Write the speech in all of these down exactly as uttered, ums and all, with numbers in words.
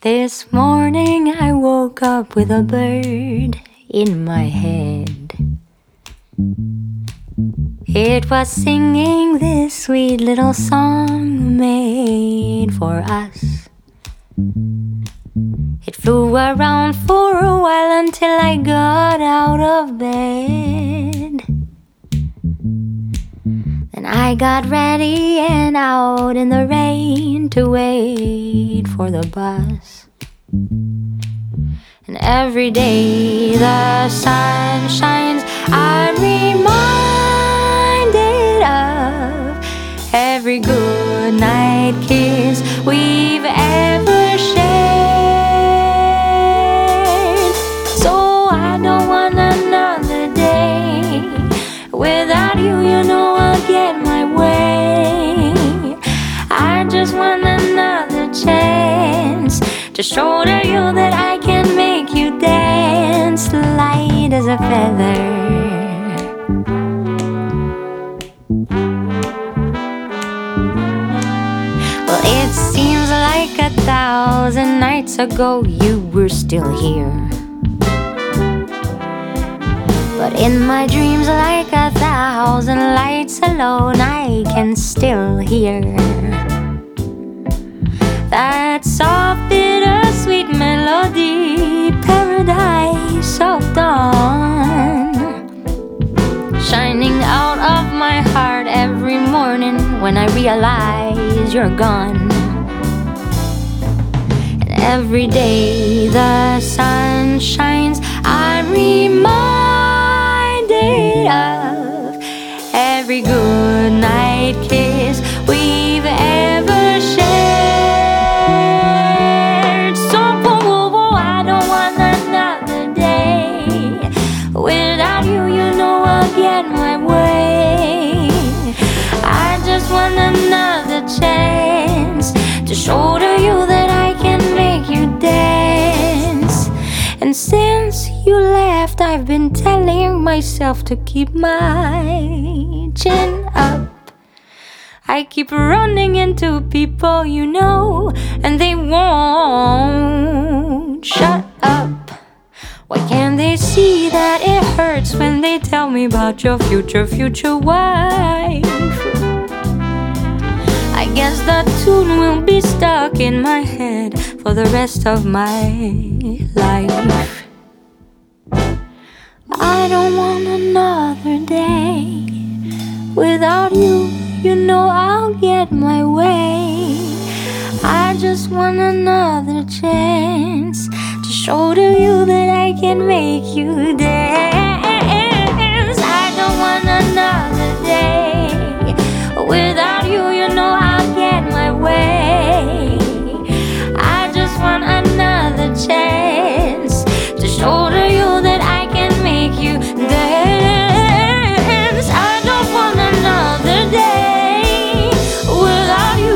This morning I woke up with a bird in my head. It was singing this sweet little song made for us. It flew around for a while until I got out of bed. Then I got ready and out in the rain to wait for the bus. And every day the sun shines, I'm reminded of every good night kiss we've ever shared. So I don't want another day without you, you know I'll get my way. I just want another chance to show to you that I can make you dance light as a feather. Well, it seems like a thousand nights ago you were still here, but in my dreams, like a thousand lights alone, I can still hear that soft, bittersweet melody, paradise of dawn, shining out of my heart every morning when I realize you're gone. And every day the sun shines, I'm reminded of every good night kiss we've ever shared. So whoa, whoa, whoa, I don't want another day without you, you know I'll get my way. I just want another chance to show to you that I can make you dance. And since you left, I've been telling myself to keep my chin up. I keep running into people you know, and they won't shut up. Why can't they see that it hurts when they tell me about your future, future wife? I guess that tune will be stuck in my head for the rest of my life. I don't want another day without you, you know I'll get my way. I just want another chance to show to you that I can make you dance. I don't want another day without you, you know I'll get my way. I just want another chance to show to you that I can make you dance. I don't want another day without you.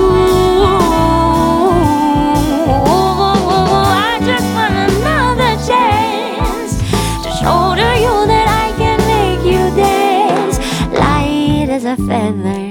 I just want another chance to show to you that I can make you dance light as a feather.